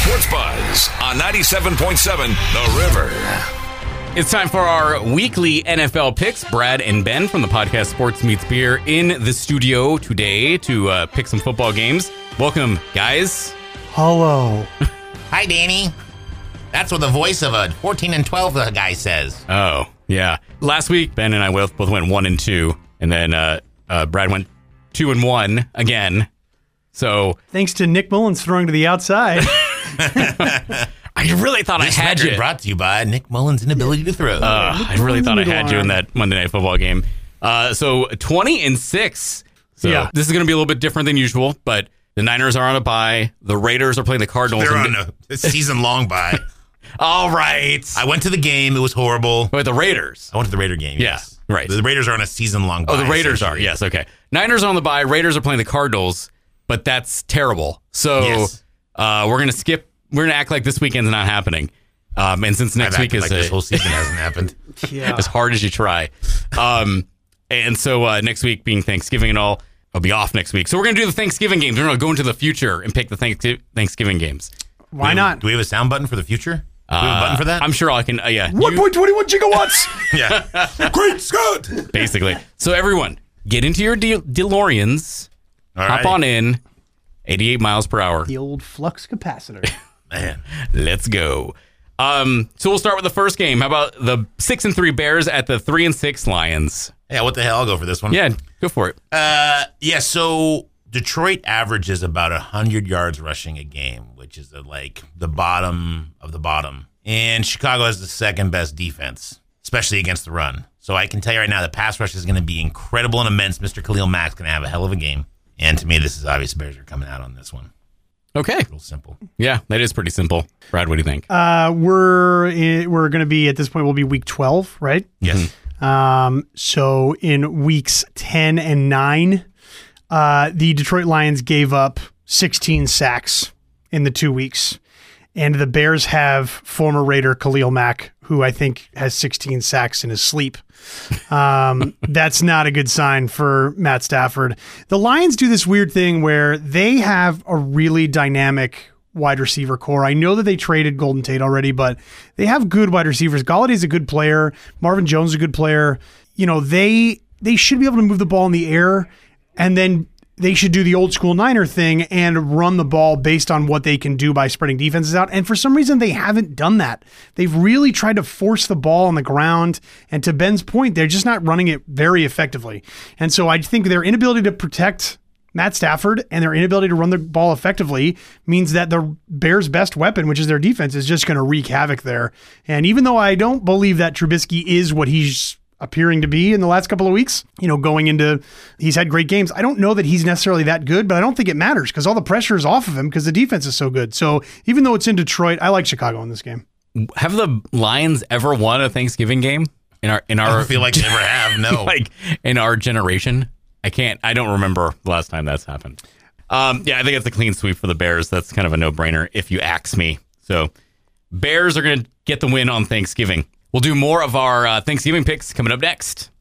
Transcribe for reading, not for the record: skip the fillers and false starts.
Sports Buzz on 97.7 The River. It's time for our weekly NFL picks. Brad and Ben from the podcast Sports Meets Beer in the studio today to pick some football games. Welcome, guys. Hello. Hi, Danny. That's what the voice of a 14 and 12 guy says. Oh, yeah. Last week, Ben and I both went 1-2, and then Brad went 2-1 again. So Thanks to Nick Mullins throwing to the outside. I really thought This I had record you. brought to you by Nick Mullins' inability to throw. I really thought I had you in that Monday Night Football game. So 20-6. So Yeah. This is going to be a little bit different than usual, but the Niners are on a bye. The Raiders are playing the Cardinals. They're on a season-long bye. All right. I went to the game. It was horrible. With the Raiders. I went to the Raider game. Yeah, Yes. right. The Raiders are on a season-long bye. Oh, the Raiders are. essentially. Yes, okay. Niners are on the bye. Raiders are playing the Cardinals, but that's terrible. So Yes. we're going to skip. We're going to act like this weekend's not happening. And since next I've week acted is like this whole season hasn't happened. Yeah. as hard as you try. And so next week being Thanksgiving and all, I'll be off next week. So we're going to do the Thanksgiving games. We're going to go into the future and pick the Thanksgiving games. Why not? Do we have a sound button for the future? Do we have a button for that? I'm sure I can. Yeah. 1.21 gigawatts. Yeah. Great Scott! Basically. So everyone, get into your DeLoreans. All Hop right. on in. 88 miles per hour. The old flux capacitor. Man. Let's go. So we'll start with the first game. How about the 6-3 Bears at the 3-6 Lions? Yeah, what the hell? I'll go for this one. Yeah, go for it. Yeah, so Detroit averages about 100 yards rushing a game, which is the bottom of the bottom. And Chicago has the second best defense, especially against the run. So I can tell you right now, the pass rush is going to be incredible and immense. Mr. Khalil Mack's going to have a hell of a game. And to me, this is obvious. Bears are coming out on this one. Okay. Real simple. Yeah, that is pretty simple. Brad, what do you think? We're going to be, at this point, we'll be week 12, right? Yes. So in weeks 10 and 9, the Detroit Lions gave up 16 sacks in the 2 weeks. And the Bears have former Raider Khalil Mack, who I think has 16 sacks in his sleep. That's not a good sign for Matt Stafford. The Lions do this weird thing where they have a really dynamic wide receiver core. I know that they traded Golden Tate already, but they have good wide receivers. Galladay's a good player. Marvin Jones is a good player. You know, they should be able to move the ball in the air, and then they should do the old school Niner thing and run the ball based on what they can do by spreading defenses out. And for some reason, they haven't done that. They've really tried to force the ball on the ground. And to Ben's point, they're just not running it very effectively. And so I think their inability to protect Matt Stafford and their inability to run the ball effectively means that the Bears' best weapon, which is their defense, is just going to wreak havoc there. And even though I don't believe that Trubisky is what he's appearing to be in the last couple of weeks, you know, going into, he's had great games. I don't know that he's necessarily that good, but I don't think it matters because all the pressure is off of him because the defense is so good. So even though it's in Detroit, I like Chicago in this game. Have the Lions ever won a Thanksgiving game in our? I don't feel like they ever have, no. Like in our generation? I don't remember the last time that's happened. Yeah, I think it's a clean sweep for the Bears. That's kind of a no-brainer if you ask me. So Bears are going to get the win on Thanksgiving. We'll do more of our Thanksgiving picks coming up next.